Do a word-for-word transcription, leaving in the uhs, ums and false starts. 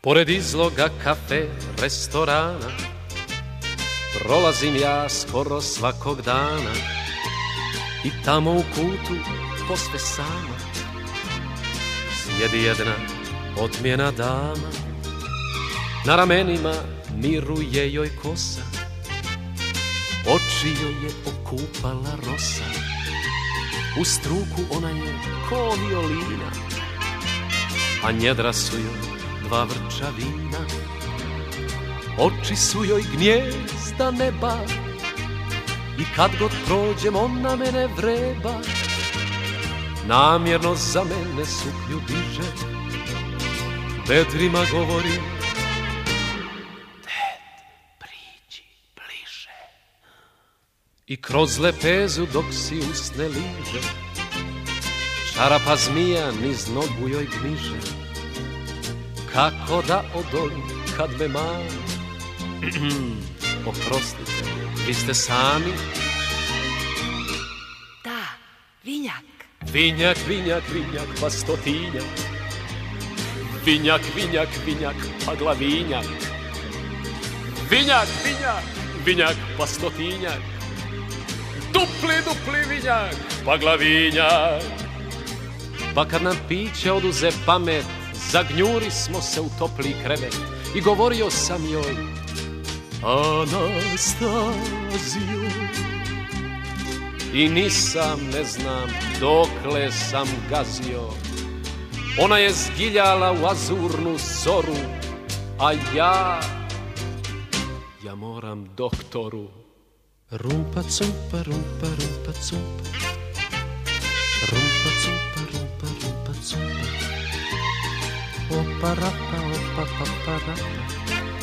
Pored izloga kafe, restorana, prolazim ja skoro svakog dana i tamo u kutu posve sama sjedi jedna otmjena dama. Na ramenima miruje joj kosa, oči joj je okupala rosa. U struku ona je ko violina, a njedra su joj dva vrča vina. Oči su joj gnjezda neba i kad god prođem ona mene vreba. Namjerno za mene suknju diže, bedrima govori: ded, priđi bliže. I kroz lepezu dok si usne liže, čarapa zmija niz nogu joj gniže. Kako da odolim kad me mani? Oprostite, vi ste sami? Da, vinjak. Vinjak, vinjak, vinjak, pa stotinjak. Vinjak, vinjak, vinjak, pa glavinjak. Vinjak, vinjak, vinjak, pa stotinjak. Dupli, dupli vinjak, pa glavinjak. Pa kad nam piće oduze pamet, zagnjuri smo se u topli krevet i govorio sam joj: Anastazio. I nisam, ne znam, dokle sam gazio. Ona je zgiljala u azurnu zoru, a ja, ja moram doktoru. Rumpa cumpa, rumpa, rumpa cumpa. Rumpa cumpa, rumpa, rumpa cumpa. Opa rapa, opa papa rapa.